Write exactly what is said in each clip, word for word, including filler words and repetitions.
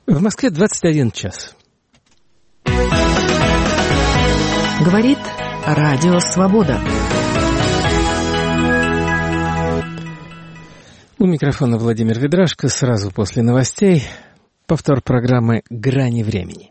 В Москве двадцать один час. Говорит Радио Свобода. У микрофона Владимир Ведрашко. Сразу после новостей повтор программы «Грани времени».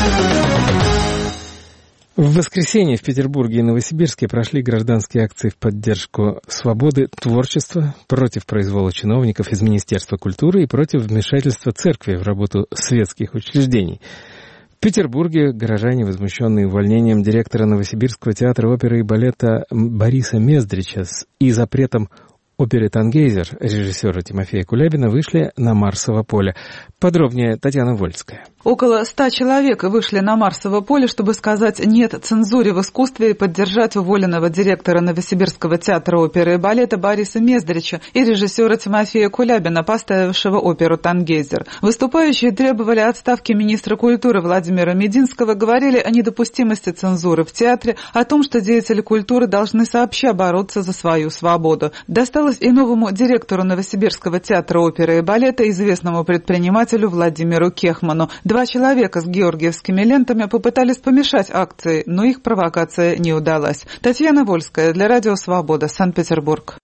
В воскресенье в Петербурге и Новосибирске прошли гражданские акции в поддержку свободы творчества, против произвола чиновников из Министерства культуры и против вмешательства церкви в работу светских учреждений. В Петербурге горожане, возмущенные увольнением директора Новосибирского театра оперы и балета Бориса Мездрича и запретом оперы «Тангейзер» режиссера Тимофея Кулябина, вышли на Марсово поле. Подробнее Татьяна Вольская. Около ста человек вышли на Марсово поле, чтобы сказать «нет» цензуре в искусстве и поддержать уволенного директора Новосибирского театра оперы и балета Бориса Мездрича и режиссера Тимофея Кулябина, поставившего оперу «Тангейзер». Выступающие требовали отставки министра культуры Владимира Мединского, говорили о недопустимости цензуры в театре, о том, что деятели культуры должны сообща бороться за свою свободу. Досталось и новому директору Новосибирского театра оперы и балета, известному предпринимателю Владимиру Кехману. Два человека с георгиевскими лентами попытались помешать акции, но их провокация не удалась. Татьяна Вольская для Радио Свобода, Санкт-Петербург.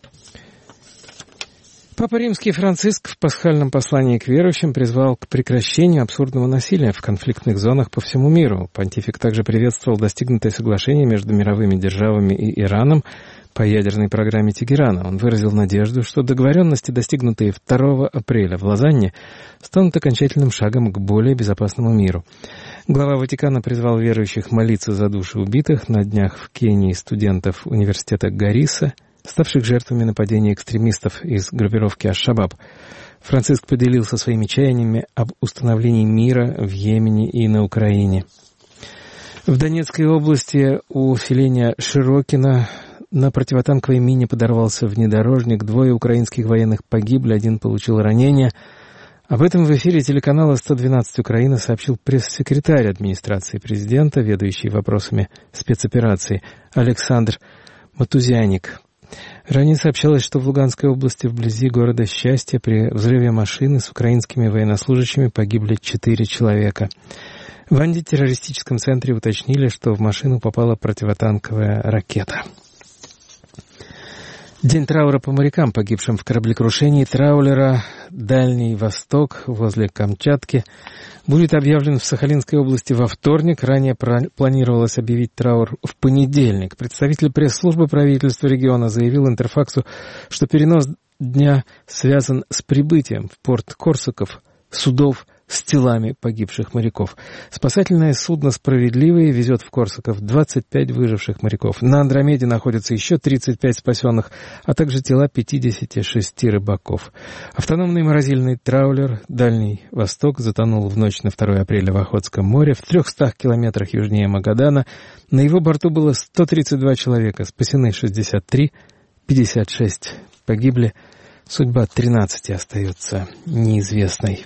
Папа Римский Франциск в пасхальном послании к верующим призвал к прекращению абсурдного насилия в конфликтных зонах по всему миру. Понтифик также приветствовал достигнутое соглашение между мировыми державами и Ираном по ядерной программе Тегерана. Он выразил надежду, что договоренности, достигнутые второго апреля в Лозанне, станут окончательным шагом к более безопасному миру. Глава Ватикана призвал верующих молиться за души убитых на днях в Кении студентов университета Гарисса, ставших жертвами нападения экстремистов из группировки Аш-Шабаб. Франциск поделился своими чаяниями об установлении мира в Йемене и на Украине. В Донецкой области у селения Широкино на противотанковой мине подорвался внедорожник. Двое украинских военных погибли, один получил ранения. Об этом в эфире телеканала сто двенадцать Украина сообщил пресс-секретарь администрации президента, ведущий вопросами спецоперации Александр Матузяник. Ранее сообщалось, что в Луганской области вблизи города Счастье при взрыве машины с украинскими военнослужащими погибли четыре человека. В антитеррористическом центре уточнили, что в машину попала противотанковая ракета. День траура по морякам, погибшим в кораблекрушении траулера «Дальний Восток» возле Камчатки, будет объявлен в Сахалинской области во вторник. Ранее планировалось объявить траур в понедельник. Представитель пресс-службы правительства региона заявил Интерфаксу, что перенос дня связан с прибытием в порт Корсаков судов с телами погибших моряков. Спасательное судно «Справедливый» везет в Корсаков двадцать пять выживших моряков. На Андромеде находятся еще тридцать пять спасенных, а также тела пятидесяти шести рыбаков. Автономный морозильный траулер «Дальний Восток» затонул в ночь на второе апреля в Охотском море в трехстах километрах южнее Магадана. На его борту было сто тридцать два человека, спасены шестьдесят три, пятьдесят шесть погибли. Судьба тринадцати остается неизвестной.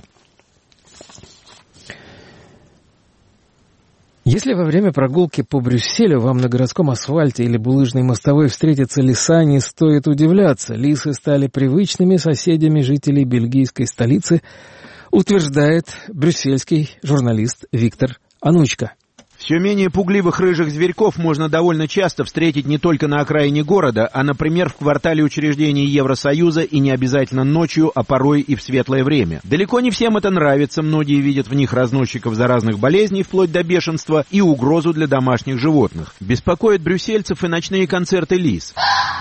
Если во время прогулки по Брюсселю вам на городском асфальте или булыжной мостовой встретятся лиса, не стоит удивляться. Лисы стали привычными соседями жителей бельгийской столицы, утверждает брюссельский журналист Виктор Анучка. Все менее пугливых рыжих зверьков можно довольно часто встретить не только на окраине города, а, например, в квартале учреждений Евросоюза, и не обязательно ночью, а порой и в светлое время. Далеко не всем это нравится, многие видят в них разносчиков заразных болезней, вплоть до бешенства, и угрозу для домашних животных. Беспокоят брюссельцев и ночные концерты лис.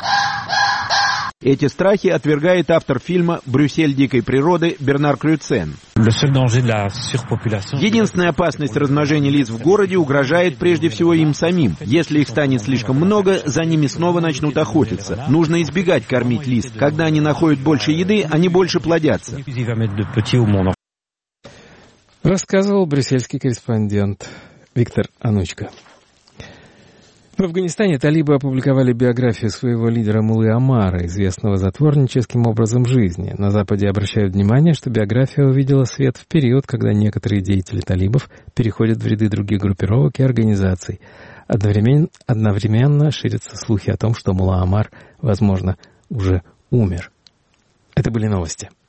Эти страхи отвергает автор фильма «Брюссель дикой природы» Бернар Крюцен. Единственная опасность размножения лис в городе угрожает прежде всего им самим. Если их станет слишком много, за ними снова начнут охотиться. Нужно избегать кормить лис. Когда они находят больше еды, они больше плодятся. Рассказывал брюссельский корреспондент Виктор Анучка. В Афганистане талибы опубликовали биографию своего лидера Муллы Омара, известного затворническим образом жизни. На Западе обращают внимание, что биография увидела свет в период, когда некоторые деятели талибов переходят в ряды других группировок и организаций. Одновременно, одновременно ширятся слухи о том, что Мулла Омар, возможно, уже умер. Это были новости.